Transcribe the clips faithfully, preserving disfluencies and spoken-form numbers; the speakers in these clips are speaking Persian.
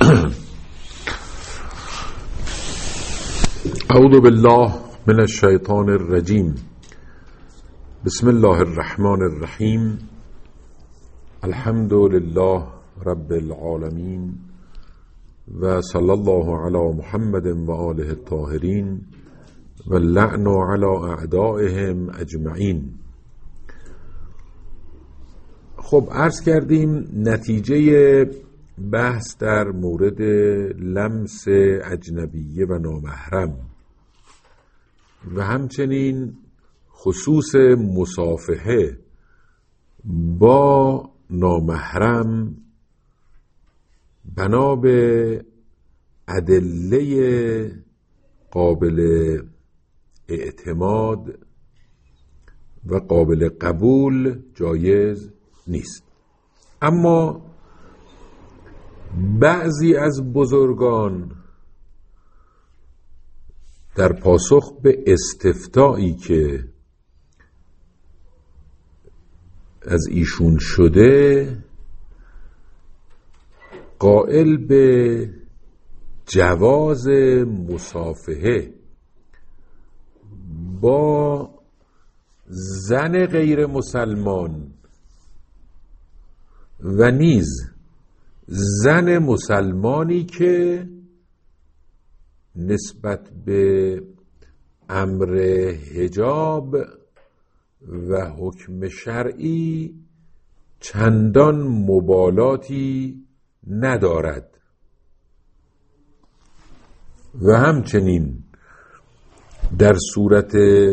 اعوذ بالله من الشیطان الرجیم. بسم الله الرحمن الرحیم. الحمد لله رب العالمین و صلی الله علی محمد و آله الطاهرین و اللعن علی اعدائهم اجمعین. خب عرض کردیم نتیجه بحث در مورد لمس اجنبیه و نامحرم و همچنین خصوص مصافحه با نامحرم بنا به ادله قابل اعتماد و قابل قبول جایز نیست. اما بعضی از بزرگان در پاسخ به استفتایی که از ایشون شده قائل به جواز مصافحه با زن غیر مسلمان و نیز زن مسلمانی که نسبت به امر حجاب و حکم شرعی چندان مبالاتی ندارد و همچنین در صورت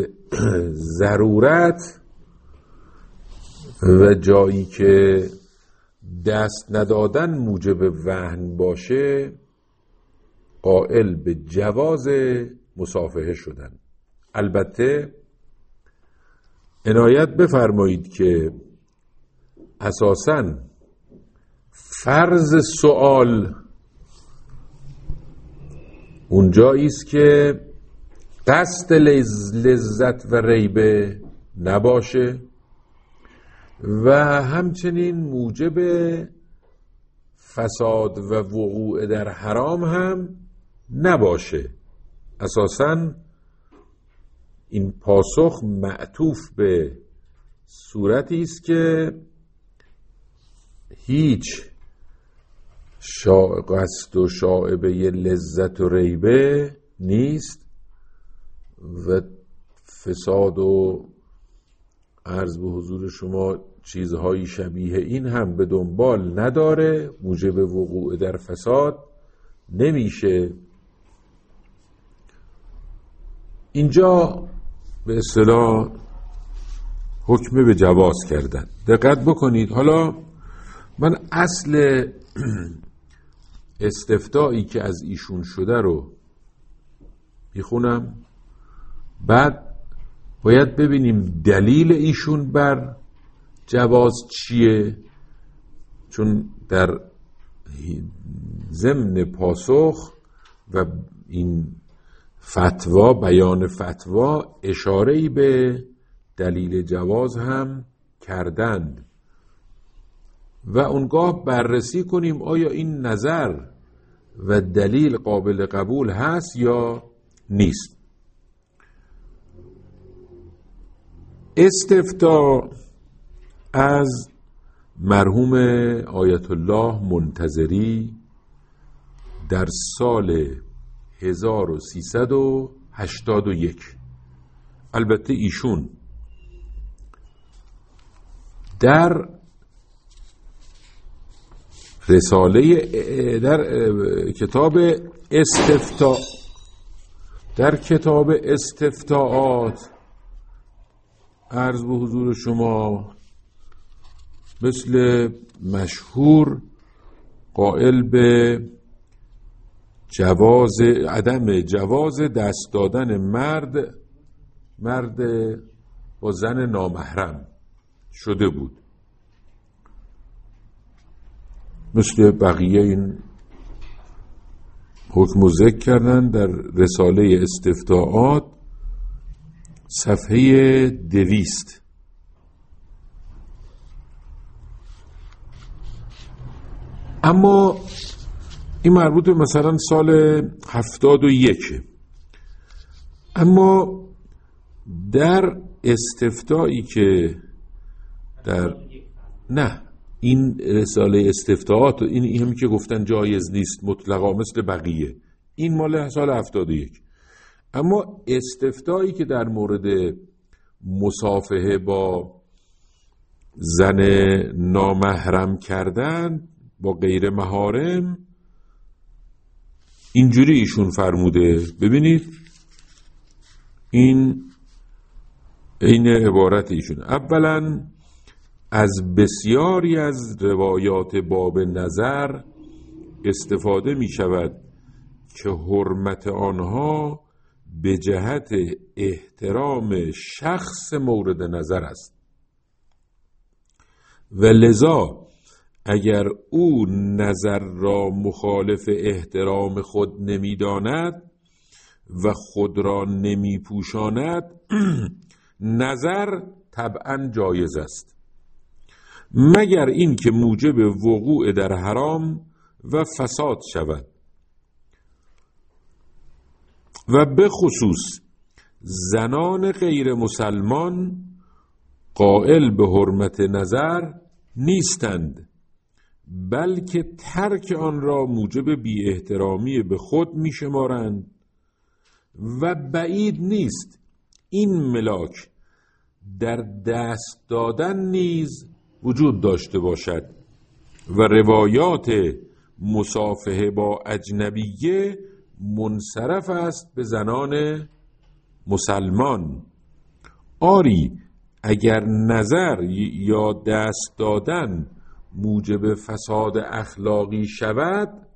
ضرورت و جایی که دست ندادن موجب وهن باشه قائل به جواز مصافحه شدن. البته عنایت بفرمایید که اساساً فرض سوال اونجایی است که قصد لذت و ریبه نباشه و همچنین موجب فساد و وقوع در حرام هم نباشه. اساساً این پاسخ معطوف به صورتی است که هیچ قصد و شائبه لذت و ریبه نیست و فساد و عرض به حضور شما چیزهایی شبیه این هم به دنبال نداره، موجب وقوع در فساد نمیشه. اینجا به اصطلاح حکم به جواز کردن. دقت بکنید. حالا من اصل استفتایی که از ایشون شده رو میخونم، بعد باید ببینیم دلیل ایشون بر جواز چیه، چون در ضمن پاسخ و این فتوا، بیان فتوا، اشاره‌ای به دلیل جواز هم کردند و اونگاه بررسی کنیم آیا این نظر و دلیل قابل قبول هست یا نیست. استفتا از مرحوم آیت الله منتظری در سال هزار و سیصد و هشتاد و یک. البته ایشون در رساله در کتاب استفتا در کتاب استفتاءات عرض به حضور شما مثل مشهور قائل به جواز عدم جواز دست دادن مرد مرد با زن نامحرم شده بود. مثل بقیه این حکم و ذکر کردن در رساله استفتاءات صفحه دویست. اما این مربوط به مثلا سال هفتاد و یک. اما در استفتایی که در نه این رساله استفتاءات، این همی که گفتن جایز نیست مطلقا مثل بقیه، این مال سال هفتاد و یک. اما استفتایی که در مورد مصافحه با زن نامحرم کردن با غیر محارم، اینجوری ایشون فرموده. ببینید این این عبارت ایشون: اولا از بسیاری از روایات باب نظر استفاده می شود که حرمت آنها به جهت احترام شخص مورد نظر است و لذا اگر او نظر را مخالف احترام خود نمی داند و خود را نمی پوشاند نظر طبعا جایز است، مگر این که موجب وقوع در حرام و فساد شود. و به خصوص زنان غیر مسلمان قائل به حرمت نظر نیستند، بلکه ترک آن را موجب بی احترامی به خود می شمارند و بعید نیست این ملاک در دست دادن نیز وجود داشته باشد و روایات مصافحه با اجنبیه منصرف است به زنان مسلمان. آری اگر نظر یا دست دادن موجب فساد اخلاقی شود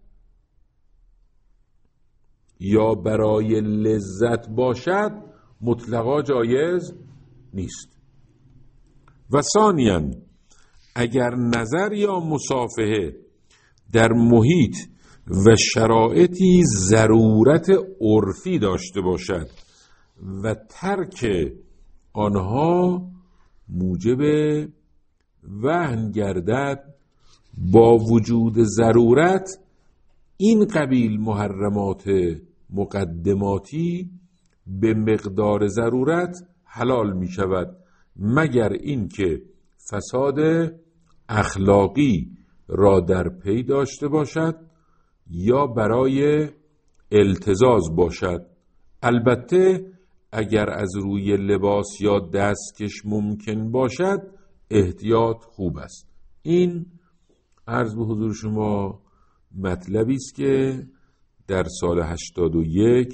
یا برای لذت باشد مطلقا جایز نیست. و ثانیاً اگر نظر یا مصافحه در محیط و شرایطی ضرورت عرفی داشته باشد و ترک آنها موجب وهن گردد با وجود ضرورت، این قبیل محرمات مقدماتی به مقدار ضرورت حلال می شود، مگر اینکه فساد اخلاقی را در پی داشته باشد یا برای التزاز باشد. البته اگر از روی لباس یا دستکش ممکن باشد احتیاط خوب است. این عرض به حضور شما مطلبی است که در سال هشتاد و یک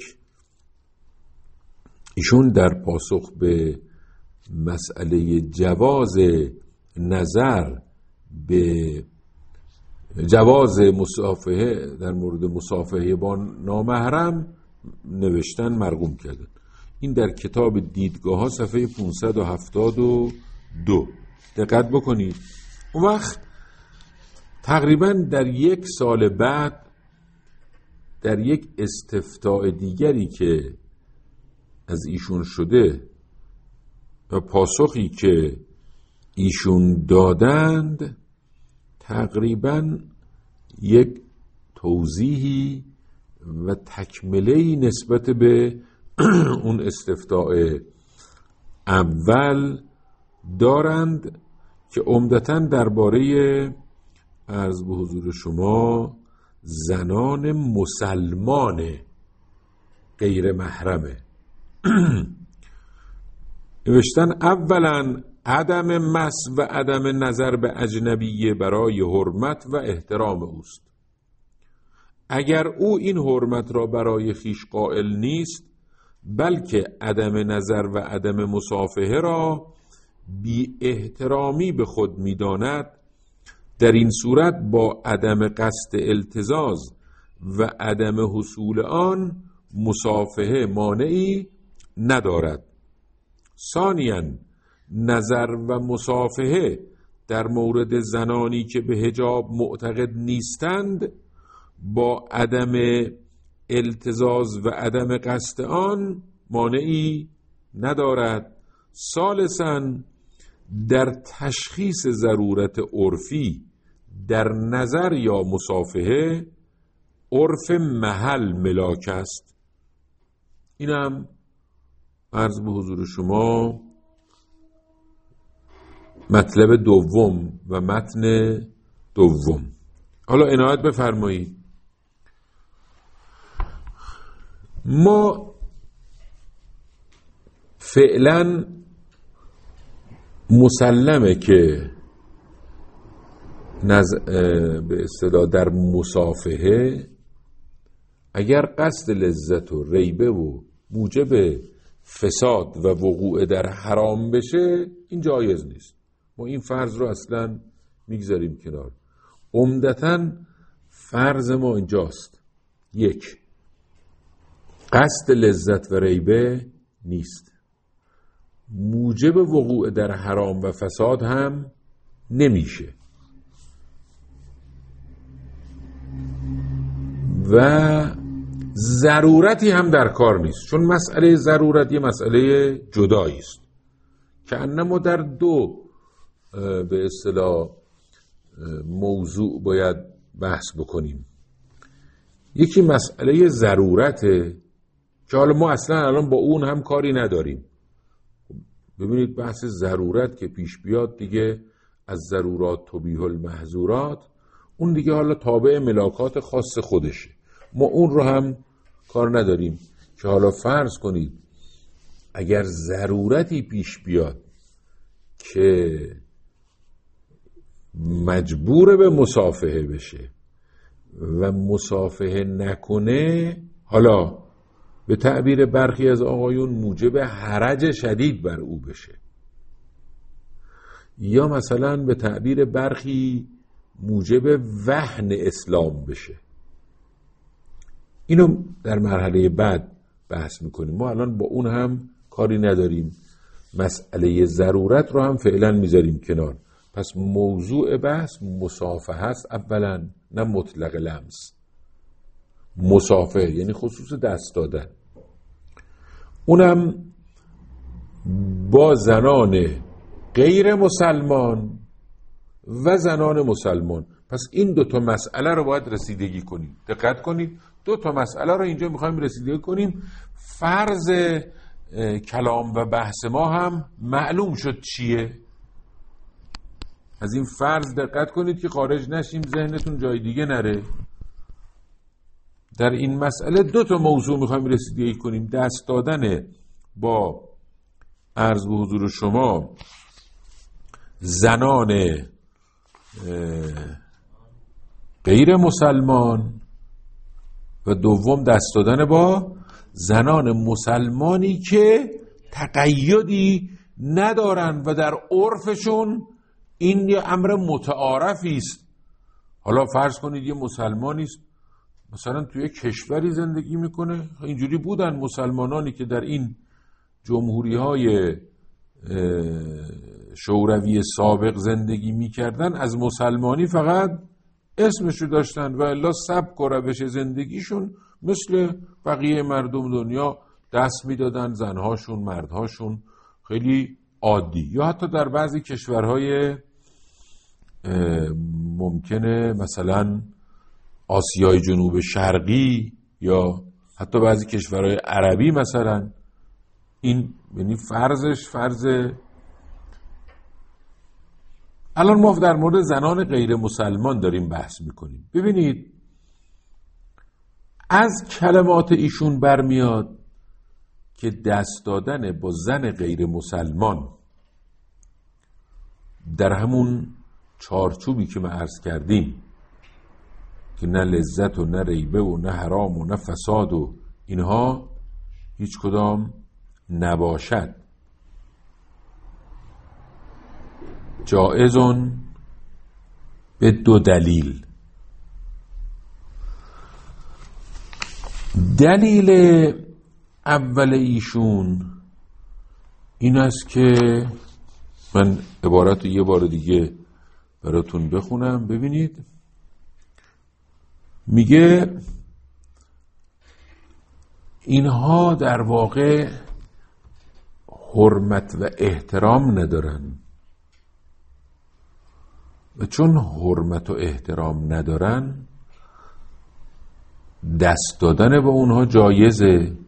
ایشون در پاسخ به مسئله جواز نظر به جواز مصافحه در مورد مصافحه با نامحرم نوشتن مرقوم کردن. این در کتاب دیدگاه ها صفحه پانصد و هفتاد و دو دقت بکنید. اون وقت تقریبا در یک سال بعد در یک استفتاء دیگری که از ایشون شده و پاسخی که ایشون دادند تقریبا یک توضیحی و تکمله‌ای نسبت به اون استفتاء اول دارند که عمدتاً درباره عرض به حضور شما زنان مسلمان غیر محرمه. نوشتن اولا عدم مس و عدم نظر به اجنبیه برای حرمت و احترام اوست. اگر او این حرمت را برای خیش قائل نیست بلکه عدم نظر و عدم مصافحه را بی احترامی به خود می داند، در این صورت با عدم قصد التزاز و عدم حصول آن مصافحه مانعی ندارد. ثانیاً نظر و مصافحه در مورد زنانی که به حجاب معتقد نیستند با عدم التزاز و عدم قصد آن مانعی ندارد. ثالثاً در تشخیص ضرورت عرفی در نظر یا مصافحه عرف محل ملاک است. اینم عرض به حضور شما مطلب دوم و متن دوم. حالا عنایت بفرمایید، ما فعلا مسلمه که نز... به اصطلاح در مصافحه اگر قصد لذت و ریبه و موجب فساد و وقوع در حرام بشه این جایز نیست. ما این فرض رو اصلا میگذاریم کنار. عمدتاً فرض ما اینجاست: یک، قصد لذت و ریبه نیست، موجب وقوع در حرام و فساد هم نمیشه و ضرورتی هم در کار نیست، چون مسئله ضرورت یه مسئله جدایی است که انما در دو به اصطلاح موضوع باید بحث بکنیم. یکی مسئله ضرورته که حالا ما اصلا الان با اون هم کاری نداریم. ببینید بحث ضرورت که پیش بیاد دیگه از ضرورات تبیح المحظورات، اون دیگه حالا تابع ملاکات خاص خودشه، ما اون رو هم کار نداریم. که حالا فرض کنید اگر ضرورتی پیش بیاد که مجبور به مصافحه بشه و مصافحه نکنه، حالا به تعبیر برخی از آقایون موجب حرج شدید بر او بشه، یا مثلا به تعبیر برخی موجب وهن اسلام بشه، اینو در مرحله بعد بحث میکنیم. ما الان با اون هم کاری نداریم، مسئله ضرورت رو هم فعلا میذاریم کنار. پس موضوع بحث مصافحه است اولا، نه مطلق لمس. مصافحه یعنی خصوص دست دادن، اونم با زنان غیر مسلمان و زنان مسلمان. پس این دو تا مسئله رو باید رسیدگی کنیم. دقت کنید، دو تا مسئله رو اینجا میخوایم رسیدگی کنیم. فرض کلام و بحث ما هم معلوم شد چیه. از این فرض دقت کنید که خارج نشیم، ذهنتون جای دیگه نره. در این مسئله دو تا موضوع میخوایم رسیدگی کنیم: دست دادن با عرض به حضور شما زنان غیر مسلمان و دوم دست دادن با زنان مسلمانی که تقیدی ندارن و در عرفشون این یه امر متعارفی است. حالا فرض کنید یه مسلمانی است مثلا توی کشوری زندگی میکنه، اینجوری بودن مسلمانانی که در این جمهوری های شوروی سابق زندگی میکردن، از مسلمانی فقط اسمشو داشتن و الا سبک و روش زندگیشون مثل بقیه مردم دنیا دست میدادن، زنهاشون مردهاشون خیلی عادی. یا حتی در بعضی کشورهای ممکنه مثلا آسیای جنوب شرقی یا حتی بعضی کشورهای عربی مثلا، این یعنی فرضش فرض. الان ما در مورد زنان غیر مسلمان داریم بحث میکنیم. ببینید از کلمات ایشون برمیاد که دست دادن با زن غیر مسلمان در همون چارچوبی که ما عرض کردیم که نه لذت و نه ریبه و نه حرام و نه فساد و اینها هیچ کدام نباشد، جائزون به دو دلیل. دلیل اول ایشون این است که من عبارت رو یه بار دیگه براتون بخونم. ببینید میگه اینها در واقع حرمت و احترام ندارن و چون حرمت و احترام ندارن دست دادن به اونها جایزه،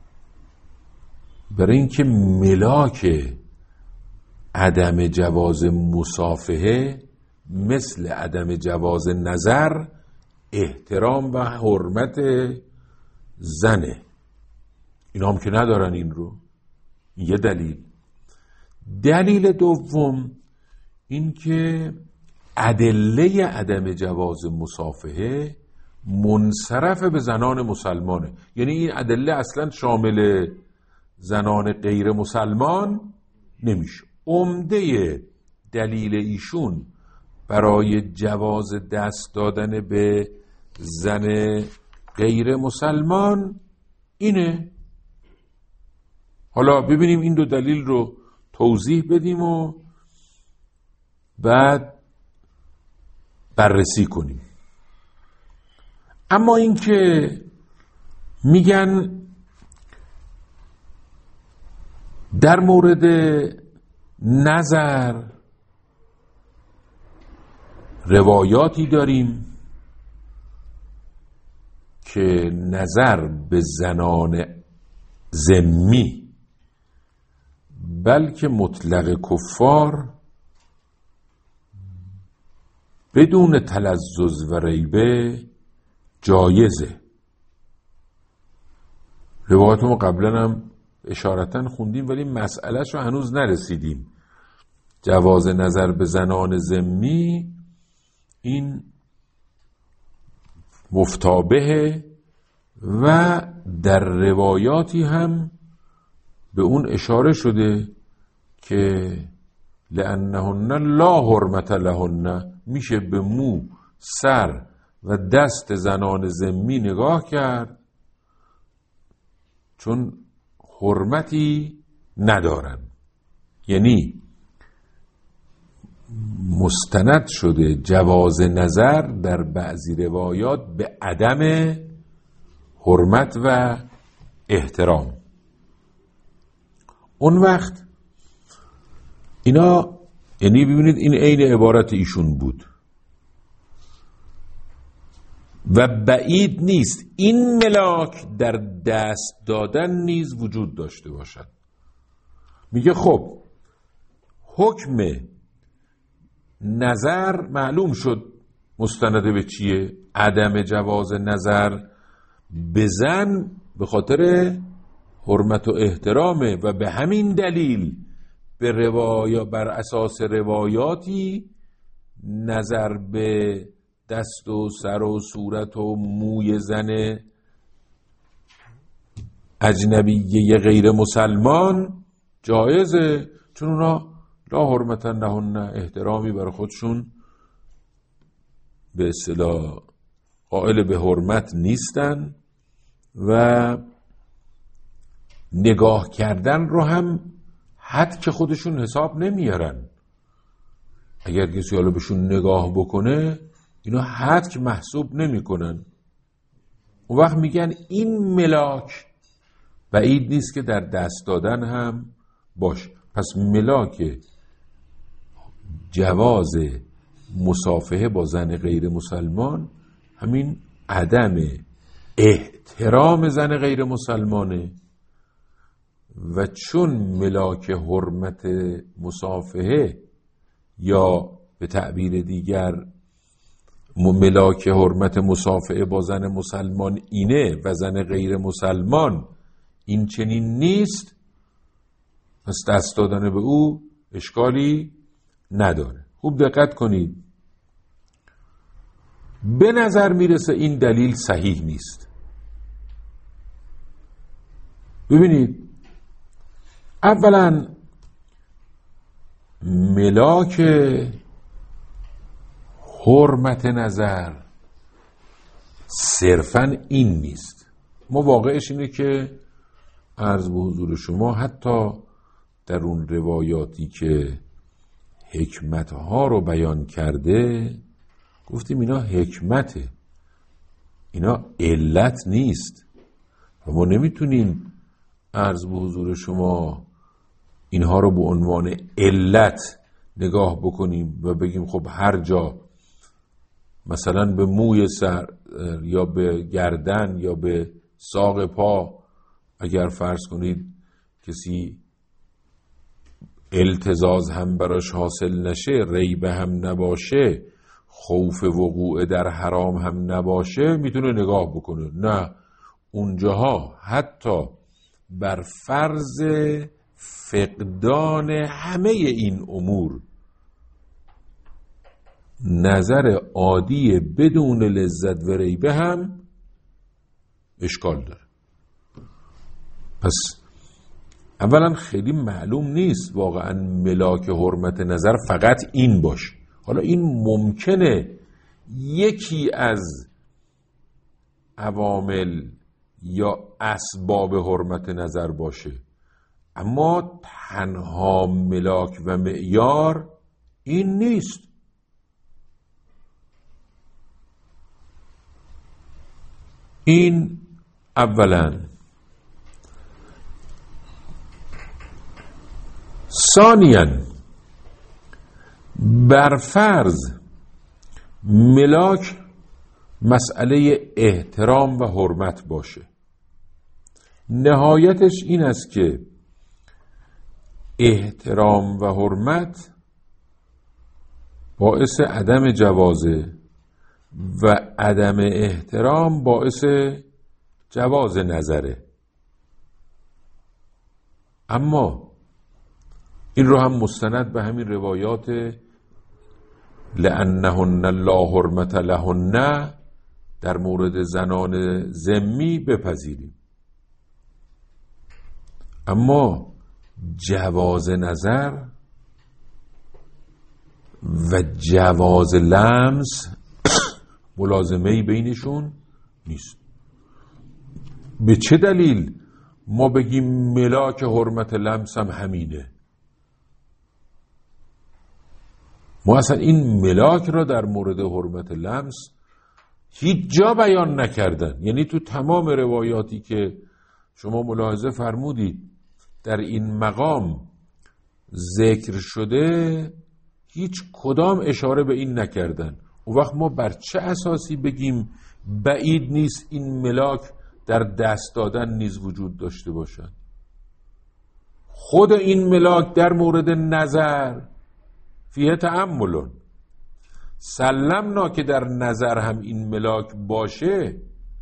برای اینکه ملاک عدم جواز مصافحه مثل عدم جواز نظر احترام و حرمت زنه. اینا هم که ندارن این رو. یه دلیل. دلیل دوم این که ادله عدم جواز مصافحه منصرف به زنان مسلمانه. یعنی این ادله اصلا شامل زنان غیر مسلمان نمیشه. عمده دلیل ایشون برای جواز دست دادن به زن غیر مسلمان اینه. حالا ببینیم این دو دلیل رو توضیح بدیم و بعد بررسی کنیم. اما این که میگن در مورد نظر روایاتی داریم که نظر به زنان ذمی بلکه مطلق کفار بدون تلذذ و ریبه جایزه. روایات ما قبلا هم اشارتاً خوندیم ولی مسئله‌شو هنوز نرسیدیم. جواز نظر به زنان ذمی این مفتابه و در روایاتی هم به اون اشاره شده که لأنهن لا حرمت لهن، میشه به مو، سر و دست زنان ذمی نگاه کرد چون حرمتی ندارن. یعنی مستند شده جواز نظر در بعضی روایات به عدم حرمت و احترام. اون وقت اینا، یعنی ببینید این عین عبارت ایشون بود و بعید نیست این ملاک در دست دادن نیز وجود داشته باشد. میگه خب حکم نظر معلوم شد مستند به چیه؟ عدم جواز نظر به زن به خاطر حرمت و احترامه و به همین دلیل به روایا بر اساس روایاتی نظر به دست و سر و صورت و موی زن اجنبیه غیر مسلمان جایزه، چون اونا لا حرمتن لهن، احترامی برای خودشون به اصطلاح قائل به حرمت نیستن و نگاه کردن رو هم حد که خودشون حساب نمیارن. اگر کسی حالا بهشون نگاه بکنه اینا حد که محسوب نمی کنن. اون وقت میگن این ملاک بعید نیست که در دست دادن هم باشه. پس ملاک جواز مصافحه با زن غیر مسلمان همین عدم احترام زن غیر مسلمانه و چون ملاک حرمت مصافحه یا به تعبیر دیگر ملاک حرمت مصافحه با زن مسلمان اینه و زن غیر مسلمان این چنین نیست، پس دست دادن به او اشکالی نداره. خوب دقت کنید، به نظر میرسه این دلیل صحیح نیست. ببینید، اولا ملاک حرمت نظر صرفاً این نیست. ما واقعش اینه که عرض به حضور شما حتی در اون روایاتی که حکمتها رو بیان کرده گفتیم اینا حکمته، اینا علت نیست و ما نمیتونیم عرض به حضور شما اینها رو به عنوان علت نگاه بکنیم و بگیم خب هر جا مثلا به موی سر یا به گردن یا به ساق پا اگر فرض کنید کسی التزاز هم براش حاصل نشه، ریبه هم نباشه، خوف وقوع در حرام هم نباشه، میتونه نگاه بکنه. نه، اونجاها حتی بر فرض فقدان همه این امور نظر عادی بدون لذت و ریبه هم اشکال داره. پس اولا خیلی معلوم نیست واقعا ملاک حرمت نظر فقط این باشه. حالا این ممکنه یکی از عوامل یا اسباب حرمت نظر باشه، اما تنها ملاک و معیار این نیست. این اولا. ثانیاً برفرض ملاک مسئله احترام و حرمت باشه، نهایتش این است که احترام و حرمت باعث عدم جوازه و عدم احترام باعث جواز نظره. اما این رو هم مستند به همین روایات لأنهن لا حرمت لهن در مورد زنان ذمی بپذیریم. اما جواز نظر و جواز لمس ملازمه‌ای بینشون نیست. به چه دلیل ما بگیم ملاک حرمت لمس هم همینه؟ ما اصلا این ملاک را در مورد حرمت لمس هیچ جا بیان نکردن. یعنی تو تمام روایاتی که شما ملاحظه فرمودید در این مقام ذکر شده هیچ کدام اشاره به این نکردن. اون وقت ما بر چه اساسی بگیم بعید نیست این ملاک در دست دادن نیز وجود داشته باشد؟ خود این ملاک در مورد نظر فیه تأملون، سلمنا که در نظر هم این ملاک باشه،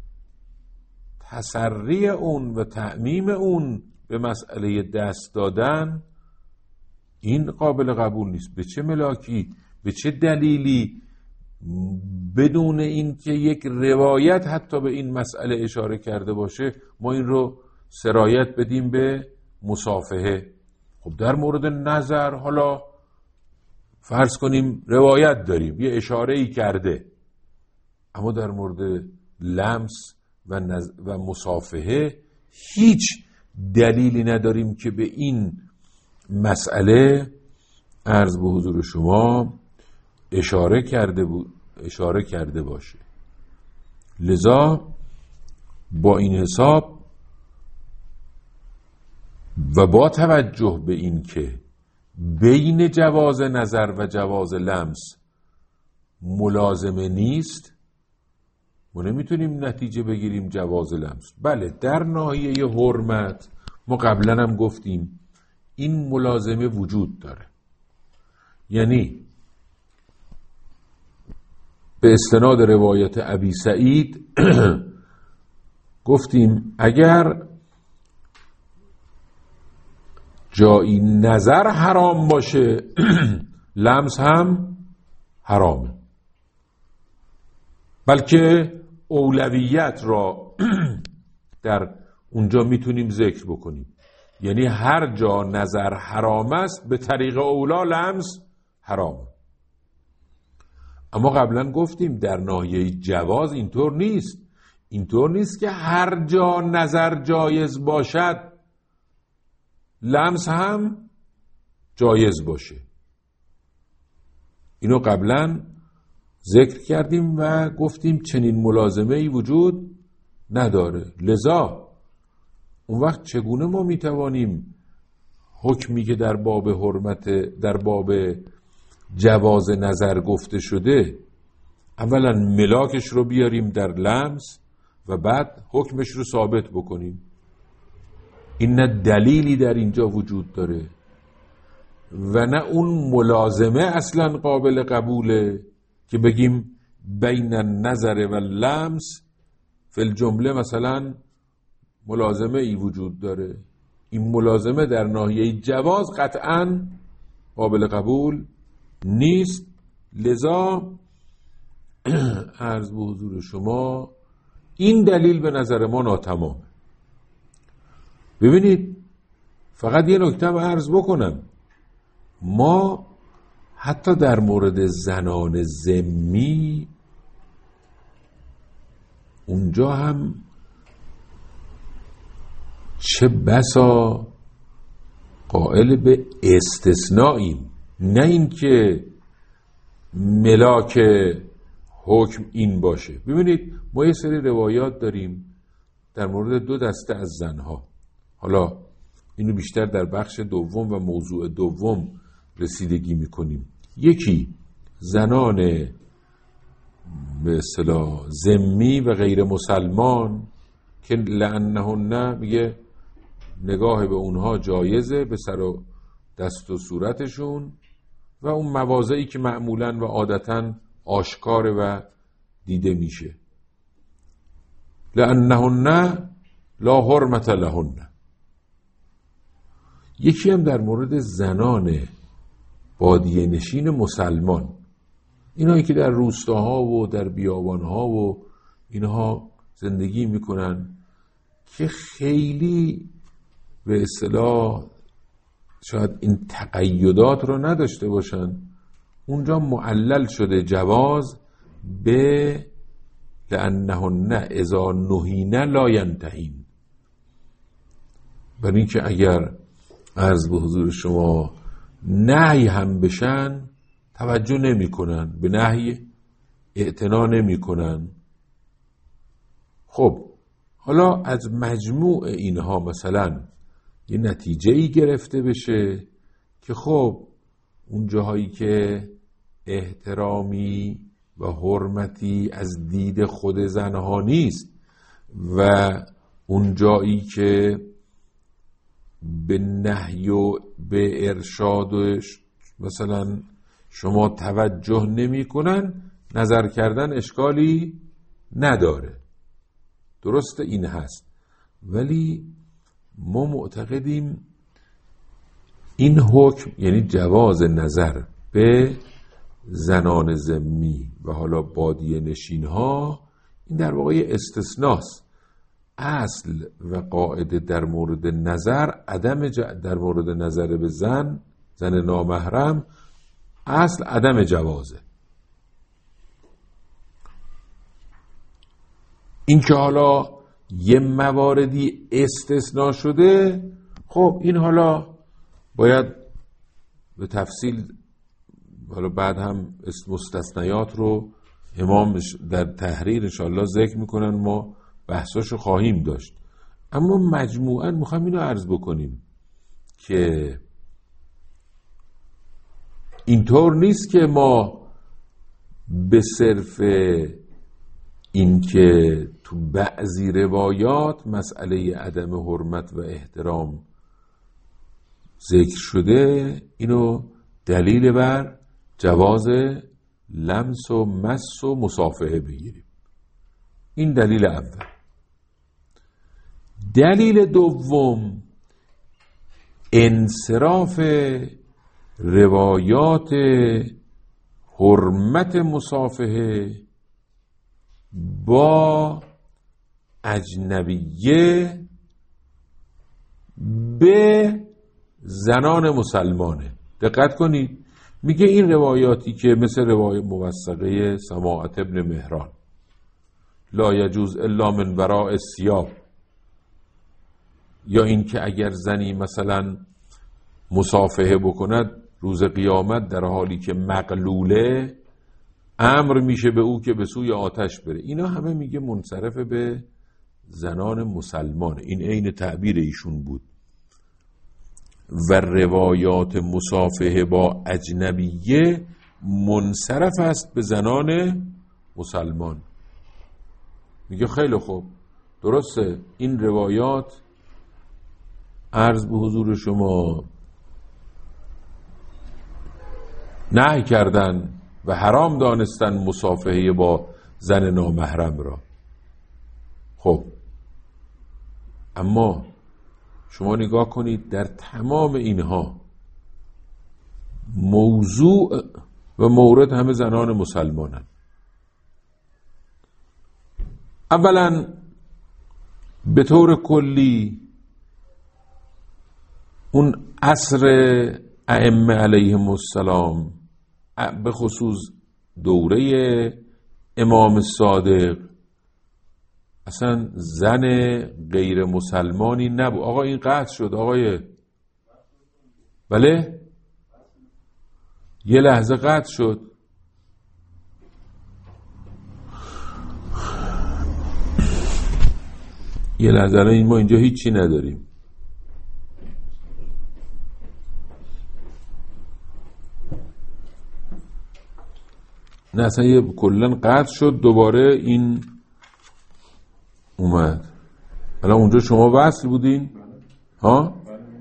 تسری اون و تعمیم اون به مسئله دست دادن این قابل قبول نیست. به چه ملاکی، به چه دلیلی، بدون اینکه یک روایت حتی به این مسئله اشاره کرده باشه ما این رو سرایت بدیم به مصافحه؟ خب در مورد نظر حالا فرض کنیم روایت داریم یه اشاره‌ای کرده، اما در مورد لمس و, نز... و مصافحه هیچ دلیلی نداریم که به این مسئله عرض به حضور شما اشاره کرده بود اشاره کرده باشه. لذا با این حساب و با توجه به این که بین جواز نظر و جواز لمس ملازمه نیست، ما نمیتونیم نتیجه بگیریم جواز لمس. بله در ناحیه حرمت ما قبلا هم گفتیم این ملازمه وجود داره. یعنی به استناد روایت ابی سعید گفتیم اگر جایی نظر حرام باشه لمس هم حرامه، بلکه اولویت را در اونجا میتونیم ذکر بکنیم. یعنی هر جا نظر حرام است به طریق اولا لمس حرام. اما قبلا گفتیم در ناحیه جواز اینطور نیست. اینطور نیست که هر جا نظر جایز باشد لمس هم جایز باشه. اینو قبلا ذکر کردیم و گفتیم چنین ملازمه‌ای وجود نداره. لذا اون وقت چگونه ما میتوانیم حکمی که در باب حرمت در باب جواز نظر گفته شده اولا ملاکش رو بیاریم در لمس و بعد حکمش رو ثابت بکنیم. این نه دلیلی در اینجا وجود داره و نه اون ملازمه اصلا قابل قبوله که بگیم بین النظر و لمس فی الجمله مثلا ملازمه ای وجود داره. این ملازمه در ناحیه جواز قطعاً قابل قبول نیست. لذا عرض به حضور شما این دلیل به نظر ما ناتمامه. ببینید فقط یه نکته هم عرض بکنم، ما حتی در مورد زنان ذمی اونجا هم چه بسا قائل به استثنائیم، نه اینکه ملاک حکم این باشه. ببینید ما یه سری روایات داریم در مورد دو دسته از زنها، حالا اینو بیشتر در بخش دوم و موضوع دوم رسیدگی میکنیم. یکی زنان به اصطلاح ذمی و غیر مسلمان که لعنهن میگه نگاه به اونها جایزه به سر و دست و صورتشون و اون مواضعی که معمولاً و عادتاً آشکار و دیده میشه. لأنهن لا حرمت لهن. یکی هم در مورد زنان بادیه نشین مسلمان، اینایی که در روستاها و در بیابانها و اینها زندگی میکنن که خیلی به اصطلاح شاید این تقیدات رو نداشته باشن، اونجا معلل شده جواز به لأنهن اذا نهین لا ینتهین. برای اینکه اگر عرض به حضور شما نهی هم بشن توجه نمی کنن، به نهی اعتنا نمی کنن. خب حالا از مجموع اینها مثلا یه نتیجه ای گرفته بشه که خب اون جاهایی که احترامی و حرمتی از دید خود زنها نیست و اون جایی که به نهی و به ارشادش مثلا شما توجه نمی کنن، نظر کردن اشکالی نداره. درسته این هست، ولی ما معتقدیم این حکم یعنی جواز نظر به زنان ذمی و حالا بادیه نشین ها این در واقع استثناست. اصل و قاعده در مورد نظر عدم ج... در مورد نظر به زن زن نامحرم اصل عدم جوازه. این که حالا یه مواردی استثناء شده، خب این حالا باید به تفصیل حالا بعد هم مستثنیات رو امام در تحریر انشاءالله ذکر میکنن، ما بحثاشو خواهیم داشت. اما مجموعاً میخوام اینو عرض بکنیم که اینطور نیست که ما به صرف این که تو بعضی روایات مسئله عدم حرمت و احترام ذکر شده اینو دلیل بر جواز لمس و مس و مصافحه بگیریم. این دلیل اول. دلیل دوم انصراف روایات حرمت مصافحه با اجنبیه به زنان مسلمانه. دقت کنید، میگه این روایاتی که مثل روایت موثقه سماعت ابن مهران لا یجوز الا من وراء الثیاب، یا این که اگر زنی مثلا مصافحه بکند روز قیامت در حالی که مقلوله امر میشه به او که به سوی آتش بره، اینا همه میگه منصرف به زنان مسلمانه. این عین تعبیر ایشون بود. و روایات مصافحه با اجنبیه منصرف است به زنان مسلمان. میگه خیلی خوب، درسته این روایات عرض به حضور شما نهی کردن و حرام دانستن مصافحه با زن نامحرم را. خب اما شما نگاه کنید در تمام اینها موضوع و مورد همه زنان مسلمانند. اولا به طور کلی اون عصر ائمه علیهم السلام، به خصوص دوره امام صادق، اصلا زن غیر مسلمانی نبود. آقا این قطع شد آقای، بله یه لحظه قطع شد. یه لحظه، الان ما اینجا هیچی نداریم. نه اصلا یه کلن قطع شد، دوباره این اومد. الان اونجا شما وصل بودین؟ ها؟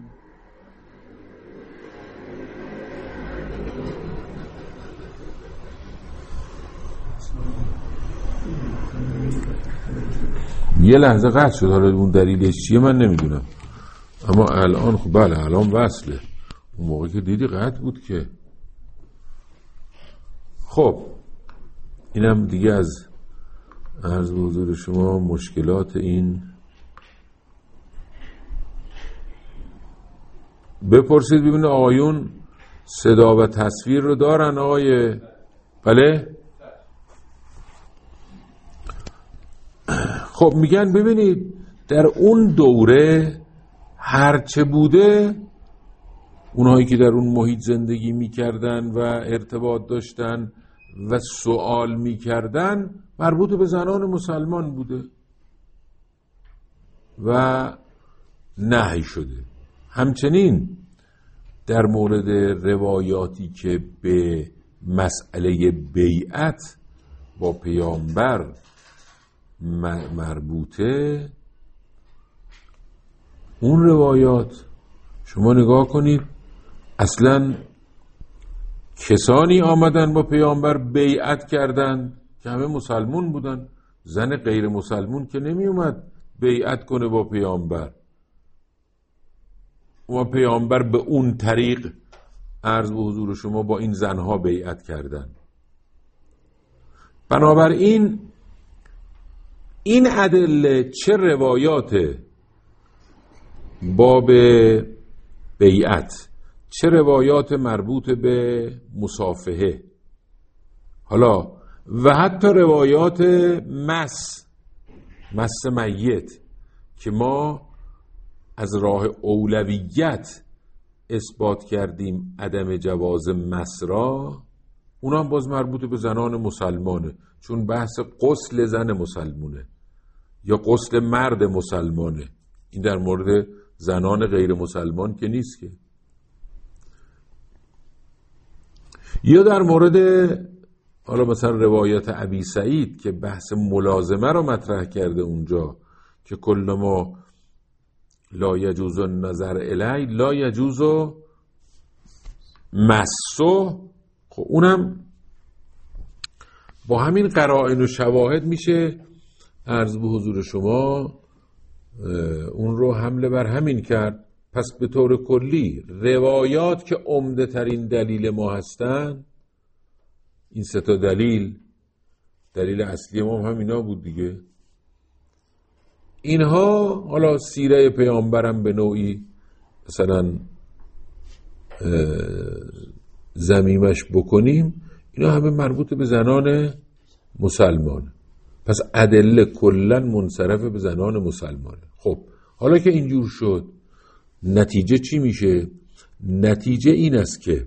یه لحظه قطع شد، حالا اون دلیلش چیه من نمیدونم، اما الان خب بله الان وصله. اون موقع که دیدی قطع بود که. خب اینم دیگه از عرض به حضور شما مشکلات این. بپرسید ببینید آقایون صدا و تصویر رو دارن آقای؟ بله. خب میگن ببینید در اون دوره هرچه بوده، اونهایی که در اون محیط زندگی میکردن و ارتباط داشتن و سوال میکردن مربوط به زنان مسلمان بوده و نهی شده. همچنین در مورد روایاتی که به مسئله بیعت با پیامبر مربوطه، اون روایات شما نگاه کنید اصلا کسانی آمدن با پیامبر بیعت کردن که همه مسلمون بودن. زن غیر مسلمون که نمی اومد بیعت کنه با پیامبر و پیامبر به اون طریق عرض به حضور شما با این زنها بیعت کردن. بنابراین این ادله، چه روایات باب بیعت، چه روایات مربوط به مصافحه، حالا و حتی روایات مس مس میت که ما از راه اولویت اثبات کردیم عدم جواز مس را، اونا هم باز مربوط به زنان مسلمانه، چون بحث غسل زن مسلمونه یا غسل مرد مسلمانه. این در مورد زنان غیر مسلمان که نیست که. یا در مورد حالا مثلا روایت ابی سعید که بحث ملازمه رو مطرح کرده اونجا که کل ما لا یجوز النظر الی لا یجوز مسو. خب اونم با همین قرائن و شواهد میشه عرض به حضور شما اون رو حمله بر همین کرد. پس به طور کلی روایات که عمده ترین دلیل ما هستن، این سه تا دلیل، دلیل اصلی ما هم همینا بود دیگه. اینها حالا سیره پیامبرم به نوعی مثلا ضمیمش بکنیم، اینا همه مربوط به زنان مسلمان. پس ادله کلن منصرف به زنان مسلمانه. خب حالا که اینجور شد نتیجه چی میشه؟ نتیجه این است که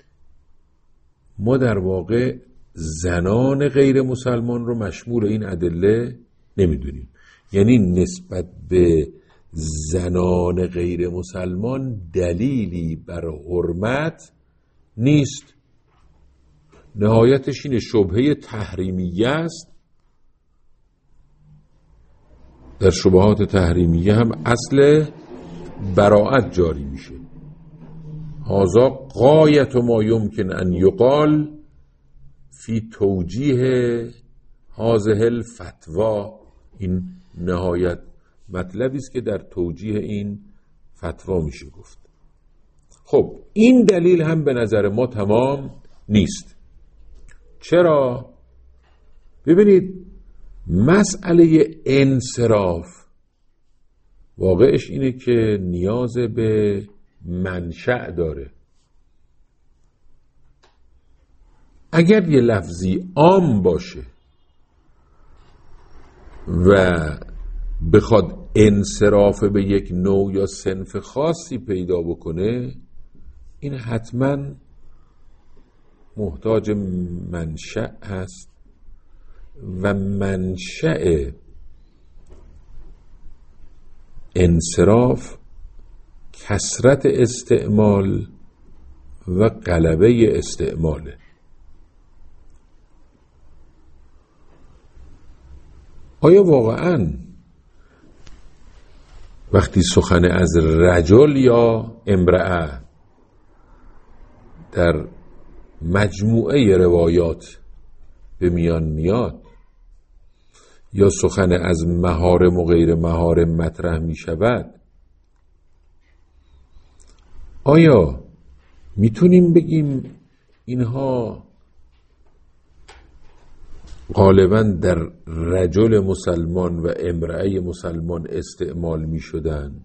ما در واقع زنان غیر مسلمان رو مشمول این ادله نمیدونیم. یعنی نسبت به زنان غیر مسلمان دلیلی بر حرمت نیست. نهایتش اینه شبهه تحریمیه است. در شبهات تحریمیه هم اصل براءت جاری میشه. هذا غایت ما یمکن ان یقال فی توجیه هذه الفتوا. این نهایت مطلبی است که در توجیه این فتوا میشه گفت. خب این دلیل هم به نظر ما تمام نیست. چرا؟ ببینید مسئله انصراف واقعش اینه که نیاز به منشأ داره. اگر یه لفظی عام باشه و بخواد انصراف به یک نوع یا صنف خاصی پیدا بکنه، این حتما محتاج منشأ هست و منشأ انصراف کثرت استعمال و غلبه استعماله. آیا واقعاً وقتی سخن از رجل یا امرأه در مجموعه روایات به میان میاد یا سخن از محارم و غیر محارم مطرح می شود، آیا میتونیم بگیم اینها غالباً در رجل مسلمان و امرأه مسلمان استعمال می شدن؟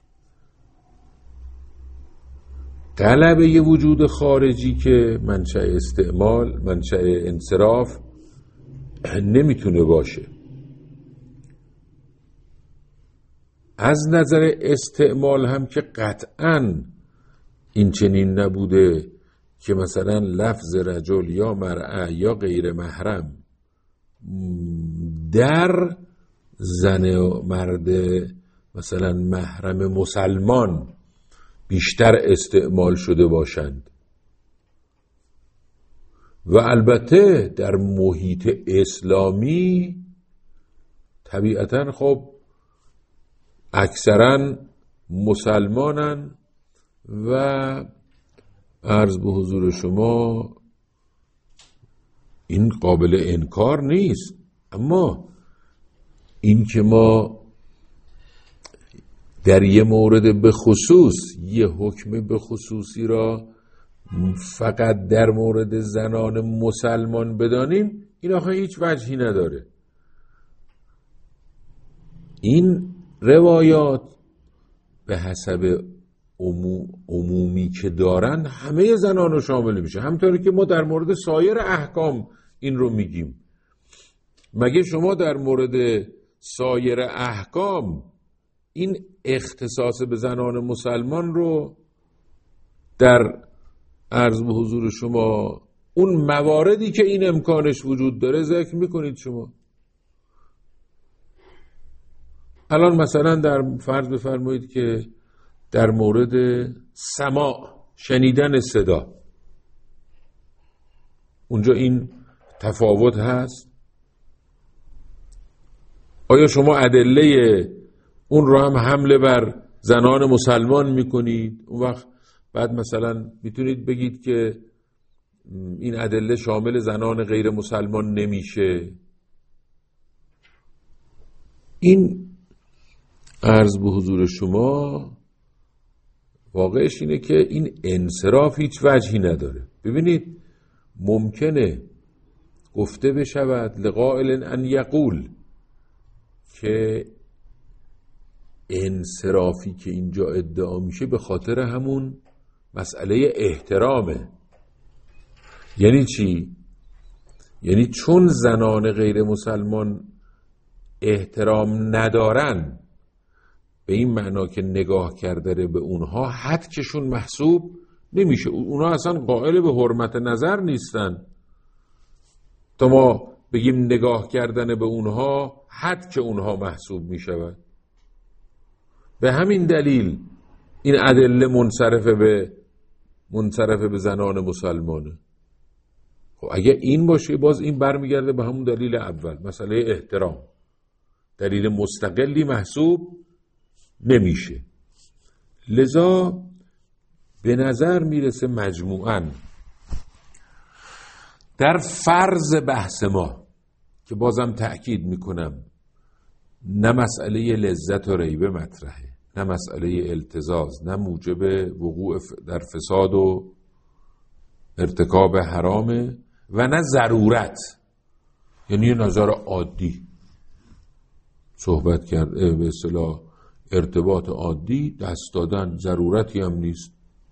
غلبه وجود خارجی که منشأ استعمال، منشأ انصراف نمیتونه باشه. از نظر استعمال هم که قطعاً این چنین نبوده که مثلا لفظ رجل یا مرأة یا غیر محرم در زن و مرد مثلا محرم مسلمان بیشتر استعمال شده باشند. و البته در محیط اسلامی طبیعتاً خب اکثراً مسلمانن و عرض به حضور شما این قابل انکار نیست. اما این که ما در یه مورد به خصوص یه حکم به خصوصی را فقط در مورد زنان مسلمان بدانیم، این آخه هیچ وجهی نداره. این روایات به حسب عمومی که دارن همه زنان رو شامل میشه، همطوری که ما در مورد سایر احکام این رو میگیم. مگه شما در مورد سایر احکام این اختصاص به زنان مسلمان رو در عرض به حضور شما اون مواردی که این امکانش وجود داره ذکر میکنید شما؟ الان مثلا در فرض بفرمایید که در مورد سماع، شنیدن صدا، اونجا این تفاوت هست؟ آیا شما ادله اون رو هم حمله بر زنان مسلمان میکنید؟ اون وقت بعد مثلا میتونید بگید که این ادله شامل زنان غیر مسلمان نمیشه؟ این عرض به حضور شما واقعش اینه که این انصراف هیچ وجهی نداره. ببینید ممکنه گفته بشود لقائل ان یقول که انصرافی که اینجا ادعا میشه به خاطر همون مسئله احترامه. یعنی چی؟ یعنی چون زنان غیر مسلمان احترام ندارن، به این معنا که نگاه کرده به اونها حدکشون محسوب نمیشه. اونها اصلا قائل به حرمت نظر نیستن تا ما بگیم نگاه کردن به اونها حد که اونها محسوب میشود. به همین دلیل این ادله منصرف به منصرف به زنان مسلمانه. خب اگر این باشه باز این برمیگرده به همون دلیل اول، مسئله احترام، دلیل مستقلی محسوب نمیشه. لذا به نظر میرسه مجموعاً در فرض بحث ما که بازم تأکید میکنم نه مسئله لذت و ریبه مطرحه، نه مسئله التزاز، نه موجب وقوع در فساد و ارتکاب حرامه و نه ضرورت، یعنی یه نظر عادی صحبت کرد به اصطلاح ارتباط عادی، دست دادن ضرورتی هم نیست.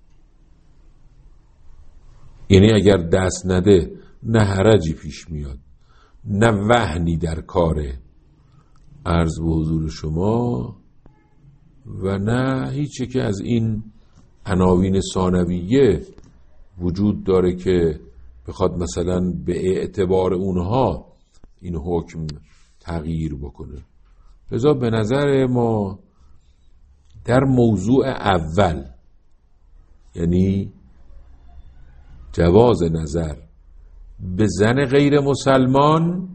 یعنی اگر دست نده نه حرجی پیش میاد نه وهنی در کاره، عرض به حضور شما، و نه هیچی که از این عناوین ثانویه وجود داره که بخواد مثلا به اعتبار اونها این حکم تغییر بکنه. لذا به نظر ما در موضوع اول، یعنی جواز نظر به زن غیر مسلمان،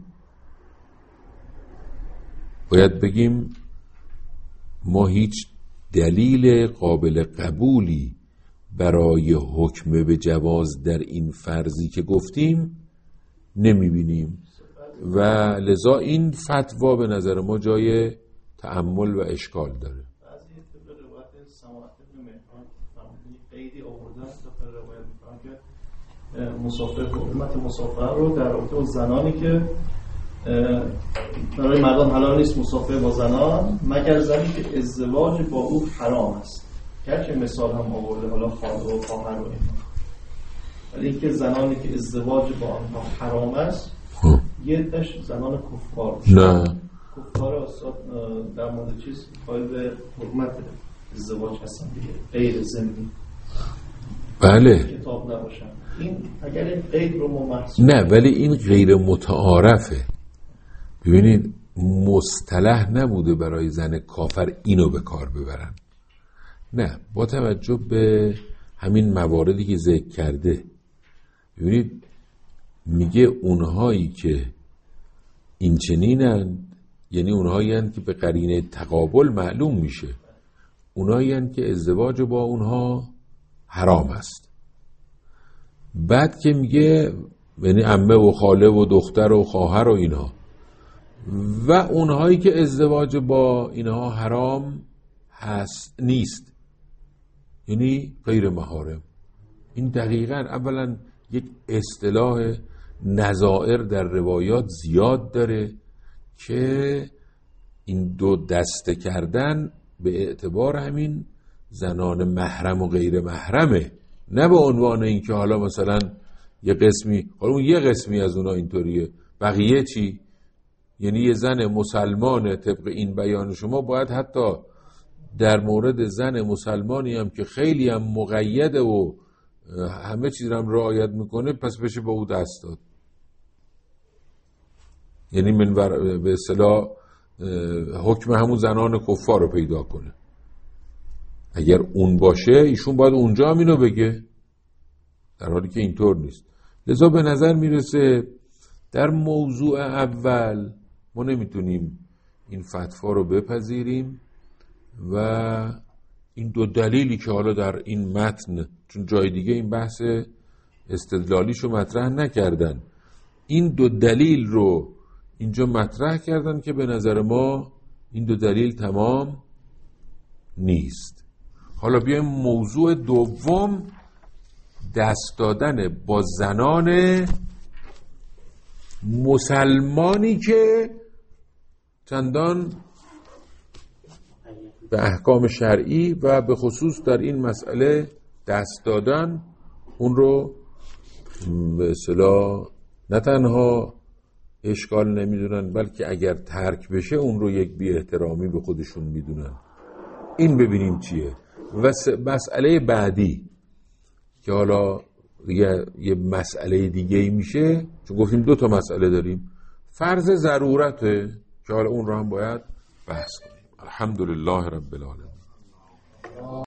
باید بگیم ما هیچ دلیل قابل قبولی برای حکم به جواز در این فرضی که گفتیم نمیبینیم و لذا این فتوا به نظر ما جای تأمل و اشکال داره. بعضی طبق روایت سماعت ابن مهران قیدی آوردن طبق روایت می‌کنن که مسافر حرمت مسافر رو در رابطه با زنانی که برای مردان حلال نیست مسافر با زنان مگر زنی که ازدواج با او حرام است، گرچه مثال هم آورده حالا خواهر و خواهر و اینا، ولی اینکه زنانی که ازدواج با آنها حرام است یه دش زنان کفار نه کفار استاد در مورد چیز قائل به حرمت ازدواج هستن دیگه، غیر زمینی بله کتاب نباشن. این اگر این غیر رو ما محسوب نه، ولی این غیر متعارفه. ببینید مصطلح نبوده برای زن کافر اینو به کار ببرن، نه، با توجه به همین مواردی که ذکر کرده. ببینید میگه اونهایی که این چنینن، یعنی اونهایی هستند که به قرینه تقابل معلوم میشه اونهایی هستند که ازدواج با اونها حرام است. بعد که میگه یعنی عمه و خاله و دختر و خواهر و اینها، و اونهایی که ازدواج با اینها حرام هست نیست، یعنی غیر محارم. این دقیقاً اولا یک اصطلاح نظائر در روایات زیاد داره که این دو دسته کردن به اعتبار همین زنان محرم و غیر محرمه، نه به عنوان اینکه حالا مثلا یه قسمی، حالا اون یه قسمی از اونا اینطوریه، بقیه چی؟ یعنی یه زن مسلمان طبق این بیان شما باید حتی در مورد زن مسلمانی هم که خیلی هم مقیده و همه چیز رو هم رعایت میکنه پس بشه با او دست داد، یعنی من به اصطلاح حکم همون زنان کفار رو پیدا کنه. اگر اون باشه ایشون باید اونجا هم اینو بگه، در حالی که اینطور نیست. لذا به نظر میرسه در موضوع اول ما نمیتونیم این فتوا رو بپذیریم و این دو دلیلی که حالا در این متن، چون جای دیگه این بحث استدلالیشو مطرح نکردن، این دو دلیل رو اینجا مطرح کردن که به نظر ما این دو دلیل تمام نیست. حالا بیایم موضوع دوم، دست دادن با زنان مسلمانی که چندان به احکام شرعی و به خصوص در این مسئله دست دادن اون رو به اصطلاح نه تنها اشکال نمیدونن بلکه اگر ترک بشه اون رو یک بی احترامی به خودشون میدونن. این ببینیم چیه. و مسئله بعدی که حالا دیگه یه مسئله دیگه ای میشه، چون گفتیم دو تا مسئله داریم، فرض ضرورته که حالا اون رو هم باید بحث کنیم. الحمدلله رب العالمین.